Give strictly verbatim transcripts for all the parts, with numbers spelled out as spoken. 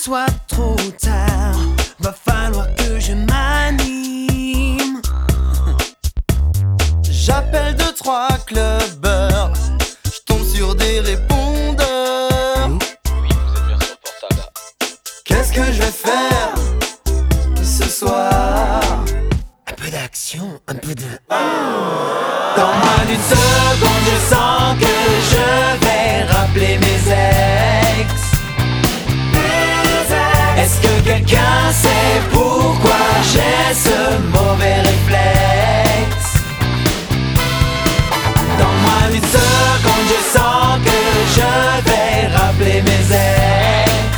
soit trop tard, va falloir que je m'anime. J'appelle deux, trois clubbers, je tombe sur des répondeurs. Oui, vous êtes bien sur le portable. Qu'est-ce que je vais faire ce soir? Un peu d'action, un peu de... Dans moins d'une seconde, je sens que je vais rappeler mes ex. Est-ce que quelqu'un sait pourquoi j'ai ce mauvais réflexe? Dans moins d'une seconde, je sens que je vais rappeler mes ex.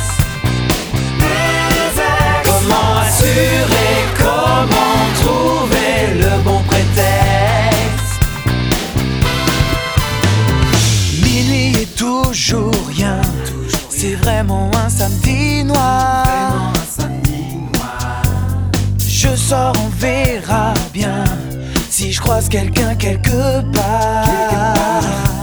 Comment assurer, comment trouver le bon prétexte? Minuit et toujours rien, c'est vraiment un samedi noir. Je sors, on verra bien si je croise quelqu'un quelque part.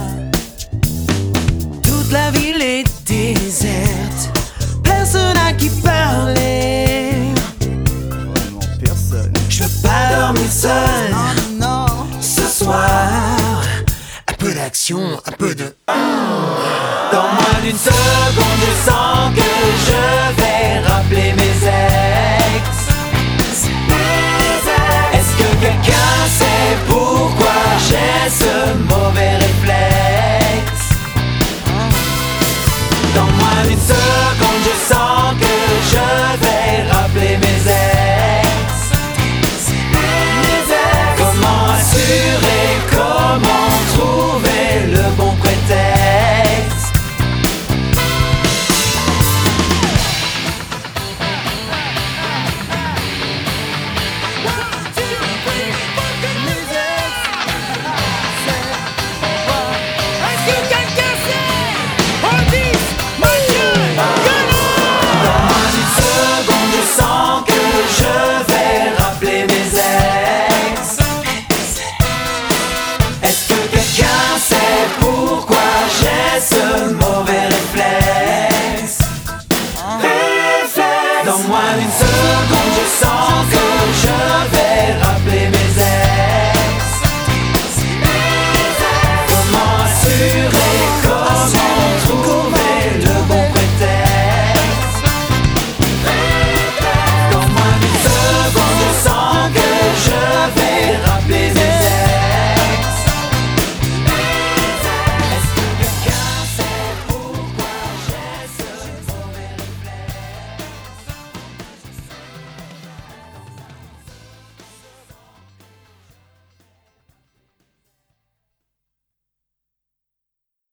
Toute la ville est déserte, personne à qui parler. Vraiment personne. Je veux pas dormir seul, non, ce soir. Un peu d'action, un peu de... Dans moins d'une seconde, je sens que je vais rappeler mes ex. Est-ce que quelqu'un sait pourquoi j'ai ce mauvais réflexe? Dans moins d'une seconde, je sens que je vais rappeler mes ex. Comment assurer, comment trouver le bon prétexte? Ce mauvais réflexe. Dans moins d'une seconde.